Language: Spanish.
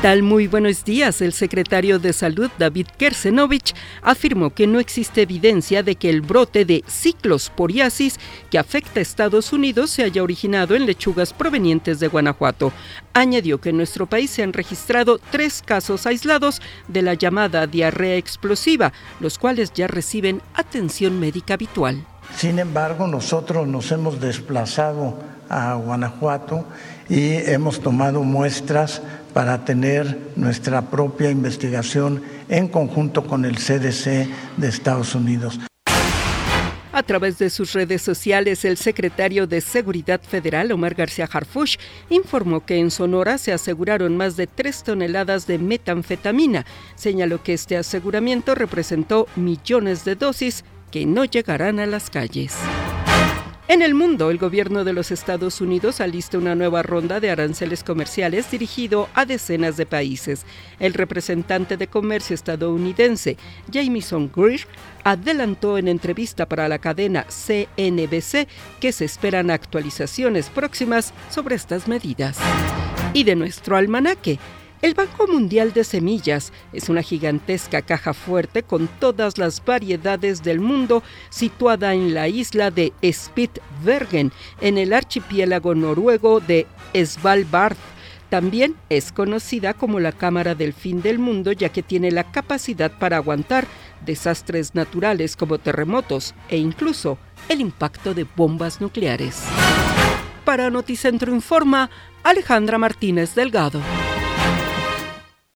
tal? Muy buenos días. El secretario de Salud, David Kersenovich, afirmó que no existe evidencia de que el brote de ciclosporiasis que afecta a Estados Unidos se haya originado en lechugas provenientes de Guanajuato. Añadió que en nuestro país se han registrado 3 casos aislados de la llamada diarrea explosiva, los cuales ya reciben atención médica habitual. Sin embargo, nosotros nos hemos desplazado a Guanajuato y hemos tomado muestras para tener nuestra propia investigación en conjunto con el CDC de Estados Unidos. A través de sus redes sociales, el secretario de Seguridad Federal, Omar García Harfuch, informó que en Sonora se aseguraron más de 3 toneladas de metanfetamina. Señaló que este aseguramiento representó millones de dosis que no llegarán a las calles. En el mundo, el gobierno de los Estados Unidos alista una nueva ronda de aranceles comerciales dirigido a decenas de países. El representante de comercio estadounidense, Jamieson Greer, adelantó en entrevista para la cadena CNBC que se esperan actualizaciones próximas sobre estas medidas. Y de nuestro almanaque, el Banco Mundial de Semillas es una gigantesca caja fuerte con todas las variedades del mundo situada en la isla de Spitsbergen, en el archipiélago noruego de Svalbard. También es conocida como la Cámara del Fin del Mundo, ya que tiene la capacidad para aguantar desastres naturales como terremotos e incluso el impacto de bombas nucleares. Para Noticentro Informa, Alejandra Martínez Delgado.